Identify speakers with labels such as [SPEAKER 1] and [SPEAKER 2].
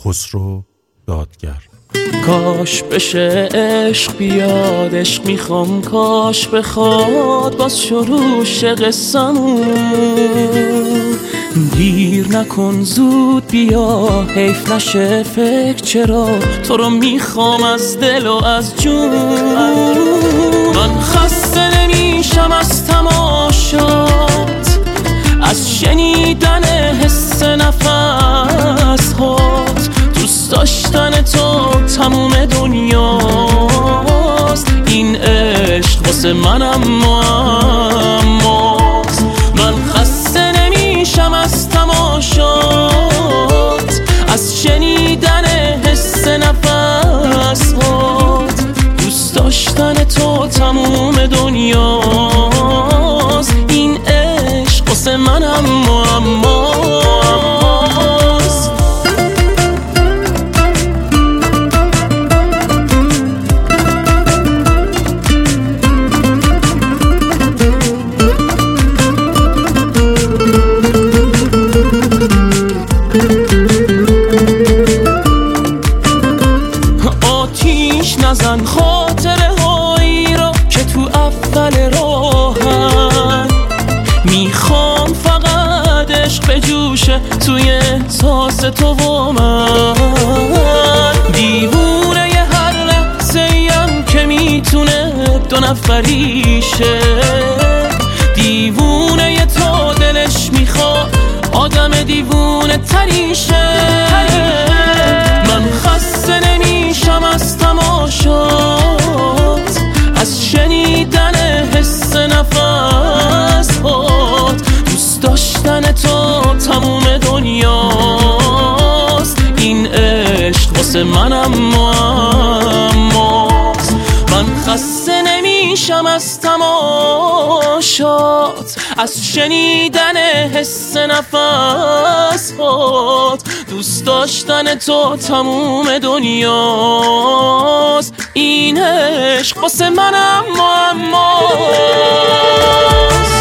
[SPEAKER 1] خسرو دادگر.
[SPEAKER 2] کاش بشه عشق بیاد، عشق میخوام کاش بخواد باز شروع قصه‌مون. دیر نکن زود بیا، حیف نشه فکر چرا تو رو میخوام از دل و از جون. من خسته نمیشم از تماشات، از شنیدن حس نفس هات. دوست داشتن تو تموم دنیاست، این عشق واسه منم معماست. من خسته نمیشم از تماشات، از شنیدن حس نفس هات. دوست داشتن تو تموم دنیاست، این عشق واسه منم معماست. آتیش نزن خاطره هایی را که تو اول راهن، میخوام فقط عشق بجوشه توی احساس تو و من. دیوونه ی هر لحظه‌ام که میتونه دو نفریشه، دیوونه ی تا دلش میخواد آدم دیوونه تریشه. من خسته نمیشم از تماشات، از شنیدن حس نفس هات. دوست داشتن تو تموم دنیاست، این عشق واسه منم معماست. من خسته نمیشم از تماشات، از شنیدن حس نفس هات. دوست داشتن تو تموم دنیاست، این عشق واسه منم معماست.